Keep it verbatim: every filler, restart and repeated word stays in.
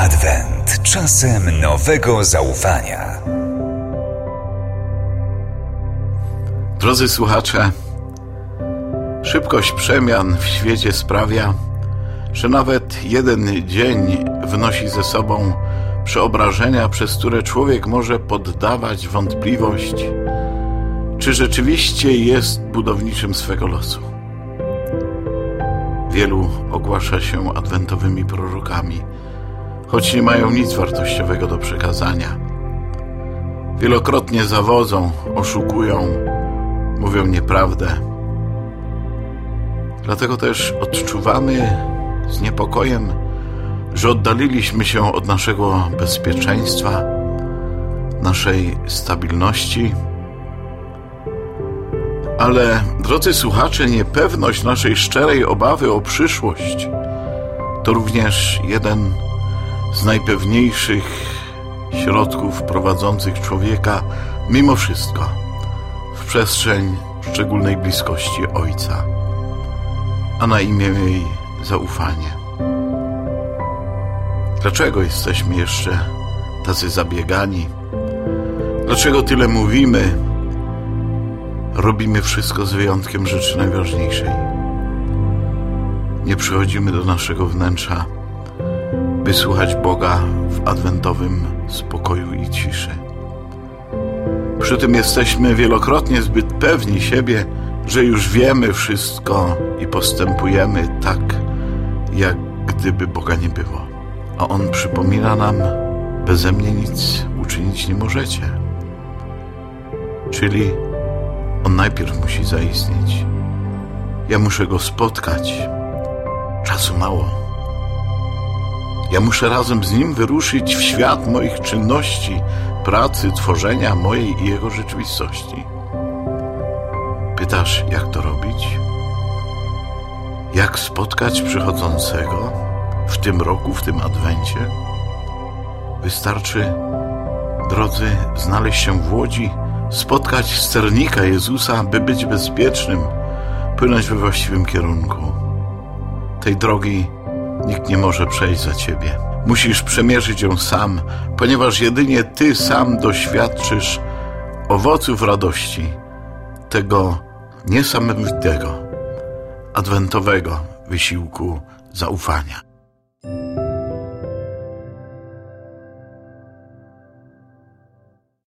Adwent. Czasem nowego zaufania. Drodzy słuchacze, szybkość przemian w świecie sprawia, że nawet jeden dzień wnosi ze sobą przeobrażenia, przez które człowiek może poddawać wątpliwość, czy rzeczywiście jest budowniczym swego losu. Wielu ogłasza się adwentowymi prorokami, choć nie mają nic wartościowego do przekazania. Wielokrotnie zawodzą, oszukują, mówią nieprawdę. Dlatego też odczuwamy z niepokojem, że oddaliliśmy się od naszego bezpieczeństwa, naszej stabilności. Ale, drodzy słuchacze, niepewność naszej szczerej obawy o przyszłość to również jeden z najpewniejszych środków prowadzących człowieka mimo wszystko w przestrzeń szczególnej bliskości Ojca, a na imię jej zaufanie. Dlaczego jesteśmy jeszcze tacy zabiegani? Dlaczego tyle mówimy? Robimy wszystko z wyjątkiem rzeczy najważniejszej. Nie przychodzimy do naszego wnętrza, by słuchać Boga w adwentowym spokoju i ciszy. Przy tym jesteśmy wielokrotnie zbyt pewni siebie, że już wiemy wszystko i postępujemy tak, jak gdyby Boga nie było. A On przypomina nam, beze mnie nic uczynić nie możecie. Czyli On najpierw musi zaistnieć. Ja muszę Go spotkać. Czasu mało. Ja muszę razem z Nim wyruszyć w świat moich czynności, pracy, tworzenia mojej i Jego rzeczywistości. Pytasz, jak to robić? Jak spotkać przychodzącego w tym roku, w tym adwencie? Wystarczy, drodzy, znaleźć się w łodzi, spotkać sternika Jezusa, by być bezpiecznym, płynąć we właściwym kierunku. Tej drogi nikt nie może przejść za ciebie. Musisz przemierzyć ją sam, ponieważ jedynie ty sam doświadczysz owoców radości, tego niesamowitego, adwentowego wysiłku zaufania.